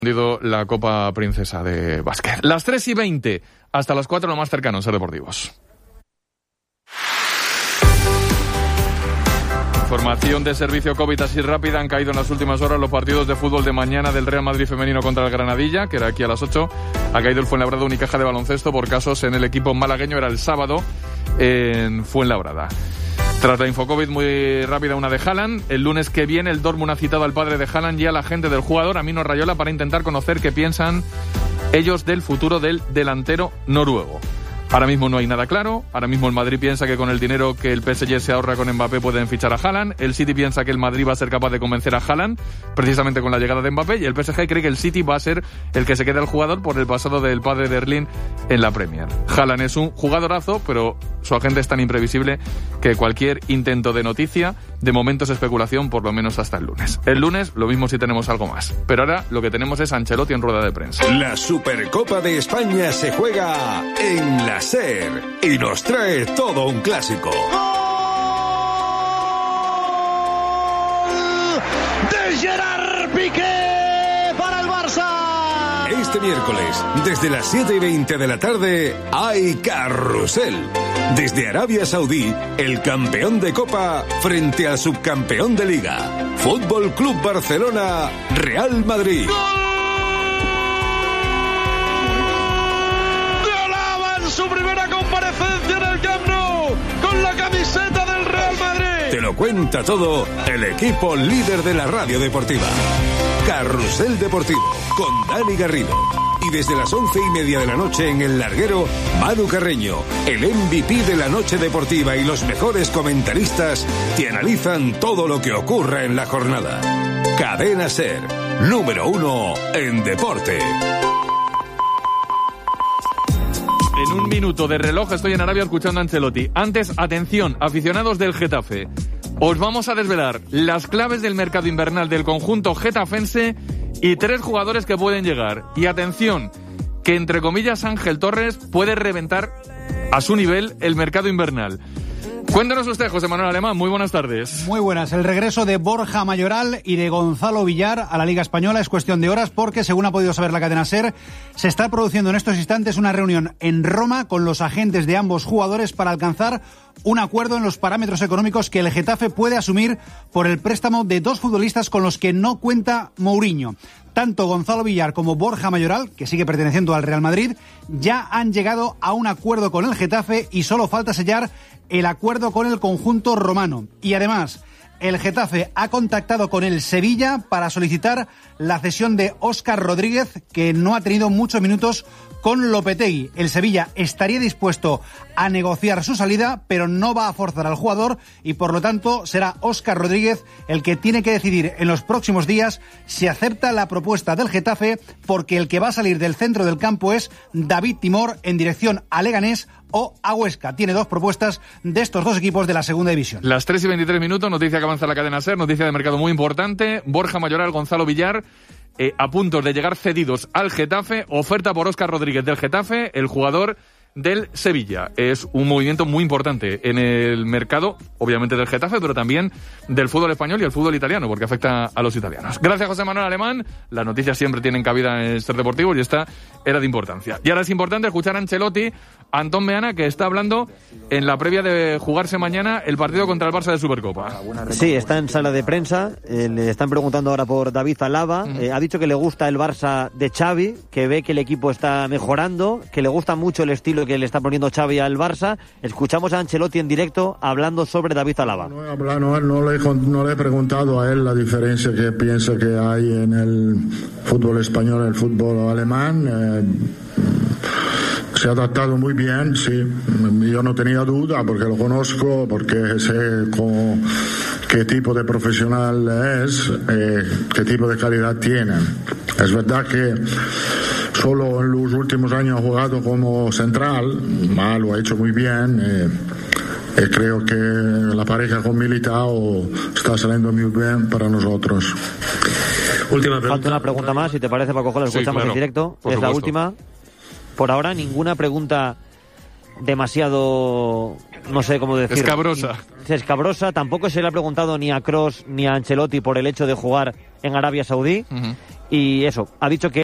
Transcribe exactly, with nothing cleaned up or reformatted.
La Copa Princesa de Básquet. Las tres y veinte, hasta las cuatro lo más cercano en Ser Deportivos. Información de servicio COVID así rápida. Han caído en las últimas horas los partidos de fútbol de mañana del Real Madrid femenino contra el Granadilla, que era aquí a las ocho. Ha caído el Fuenlabrada Unicaja de baloncesto por casos en el equipo malagueño. Era el sábado en Fuenlabrada. Tras la Infocovid muy rápida, una de Haaland. El lunes que viene el Dortmund ha citado al padre de Haaland y a la gente del jugador, Amino Raiola, para intentar conocer qué piensan ellos del futuro del delantero noruego. Ahora mismo no hay nada claro. Ahora mismo el Madrid piensa que con el dinero que el P S G se ahorra con Mbappé pueden fichar a Haaland. El City piensa que el Madrid va a ser capaz de convencer a Haaland precisamente con la llegada de Mbappé. Y el P S G cree que el City va a ser el que se quede al jugador por el pasado del padre de Erling en la Premier. Haaland es un jugadorazo, pero su agente es tan imprevisible que cualquier intento de noticia, de momento es especulación, por lo menos hasta el lunes. El lunes lo mismo si tenemos algo más. Pero ahora lo que tenemos es Ancelotti en rueda de prensa. La Supercopa de España se juega en la SER y nos trae todo un clásico. ¡Gol de Gerard Piqué para el Barça! Este miércoles, desde las siete y veinte de la tarde, hay carrusel. Desde Arabia Saudí, el campeón de Copa frente al subcampeón de Liga. Fútbol Club Barcelona, Real Madrid. Su primera comparecencia en el Camp Nou con la camiseta del Real Madrid. Te lo cuenta todo el equipo líder de la radio deportiva. Carrusel Deportivo con Dani Garrido. Y desde las once y media de la noche en El Larguero, Manu Carreño, el M V P de la noche deportiva y los mejores comentaristas te analizan todo lo que ocurra en la jornada. Cadena SER, número uno en deporte. En un minuto de reloj estoy en Arabia escuchando a Ancelotti. Antes, atención, aficionados del Getafe. Os vamos a desvelar las claves del mercado invernal del conjunto getafense y tres jugadores que pueden llegar. Y atención, que entre comillas Ángel Torres puede reventar a su nivel el mercado invernal. Cuéntanos usted, José Manuel Alemán, muy buenas tardes. Muy buenas. El regreso de Borja Mayoral y de Gonzalo Villar a la Liga Española es cuestión de horas porque, según ha podido saber la cadena SER, se está produciendo en estos instantes una reunión en Roma con los agentes de ambos jugadores para alcanzar un acuerdo en los parámetros económicos que el Getafe puede asumir por el préstamo de dos futbolistas con los que no cuenta Mourinho. Tanto Gonzalo Villar como Borja Mayoral, que sigue perteneciendo al Real Madrid, ya han llegado a un acuerdo con el Getafe y solo falta sellar el acuerdo con el conjunto romano. Y además, el Getafe ha contactado con el Sevilla para solicitar la cesión de Óscar Rodríguez, que no ha tenido muchos minutos con Lopetegui. El Sevilla estaría dispuesto a negociar su salida, pero no va a forzar al jugador y por lo tanto será Óscar Rodríguez el que tiene que decidir en los próximos días si acepta la propuesta del Getafe, porque el que va a salir del centro del campo es David Timor en dirección a Leganés o a Huesca. Tiene dos propuestas de estos dos equipos de la segunda división. Las tres y veintitrés minutos, noticia que avanza la cadena SER, noticia de mercado muy importante. Borja Mayoral, Gonzalo Villar, eh, a punto de llegar cedidos al Getafe. Oferta por Óscar Rodríguez del Getafe, el jugador del Sevilla. Es un movimiento muy importante en el mercado, obviamente del Getafe, pero también del fútbol español y el fútbol italiano, porque afecta a los italianos. Gracias, José Manuel Alemán. Las noticias siempre tienen cabida en Ser Deportivo y esta era de importancia. Y ahora es importante escuchar a Ancelotti, a Antón Meana, que está hablando en la previa de jugarse mañana el partido contra el Barça de Supercopa. Sí, está en sala de prensa. Eh, le están preguntando ahora por David Alaba. Uh-huh. Eh, ha dicho que le gusta el Barça de Xavi, que ve que el equipo está mejorando, que le gusta mucho el estilo que le está poniendo Xavi al Barça. Escuchamos a Ancelotti en directo hablando sobre David Alaba. No he, hablado, no, no, le, no le he preguntado a él la diferencia que piensa que hay en el fútbol español y el fútbol alemán. Eh, se ha adaptado muy bien, sí. Yo no tenía duda porque lo conozco, porque sé cómo, qué tipo de profesional es, eh, qué tipo de calidad tiene. Es verdad que solo en los últimos años ha jugado como central, mal, lo ha hecho muy bien. Eh, eh, creo que la pareja con Militao está saliendo muy bien para nosotros. Última pregunta. Falta una pregunta más, si te parece, Paco Jola, la escuchamos sí, claro, en directo. Es supuesto. La última. Por ahora, ninguna pregunta demasiado, no sé cómo decir. Escabrosa. Escabrosa. Tampoco se le ha preguntado ni a Kroos ni a Ancelotti por el hecho de jugar en Arabia Saudí. Uh-huh. Y eso, ha dicho que